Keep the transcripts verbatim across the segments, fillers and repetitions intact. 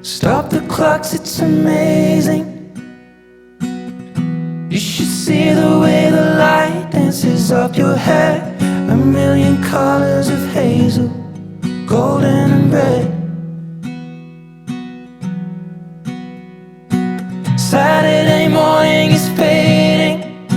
Stop the clocks, it's amazing. You should see the way the light dances up your hair. A million colors of hazel, golden and red. Saturday morning is fading.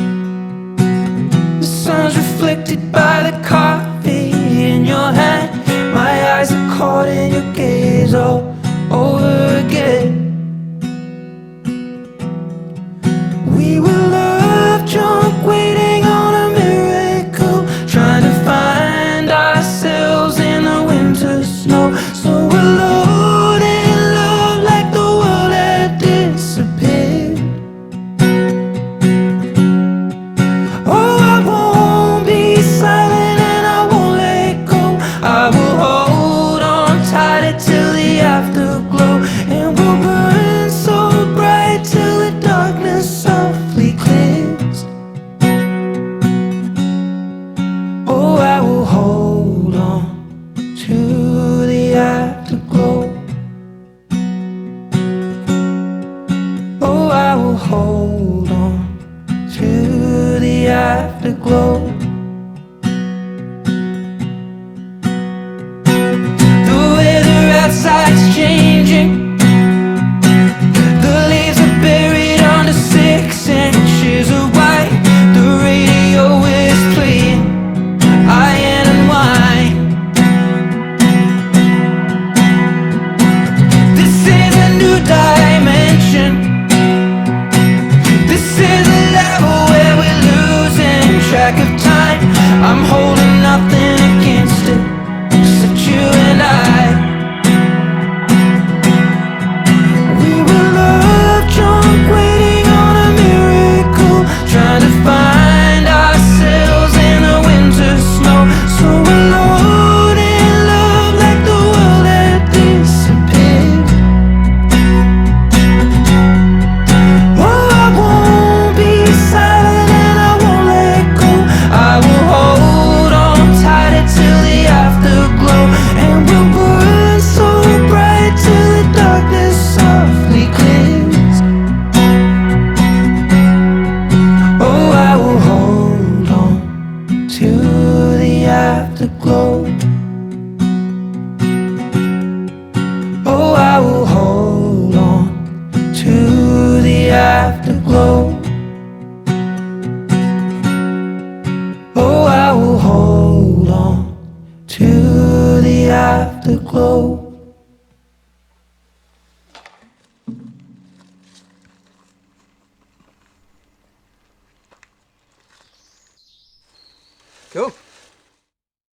The sun's reflected by the coffee in your hand. My eyes are caught in your gaze all over again. We were love drunk, waiting on a miracle, trying to find ourselves in the winter snow. So alone in love, like the world had disappeared. Oh, I won't be silent and I won't let go. I will hold on tighter till the afterglow, and we'll burn so bright till the darkness softly clears. Oh, I will hold on to the afterglow. Oh, I will hold on to the afterglow. The weather outside's changing. The leaves are buried under six inches of white. The radio is playing Iron and Wine. This is a new dimension. This is a level where we're losing track of time. I'm holding nothing against it, except you and I. We were love drunk, waiting on a miracle, trying to find ourselves in the winter snow. So alone in love, like the world had disappeared. Oh, I won't be silent and I won't let go. I will hold on tighter till the afterglow, and we'll burn so bright till the darkness softly clears. Oh, I will hold on to the afterglow. Oh, I will hold on to the afterglow. Oh, I will hold on to the afterglow. Cool.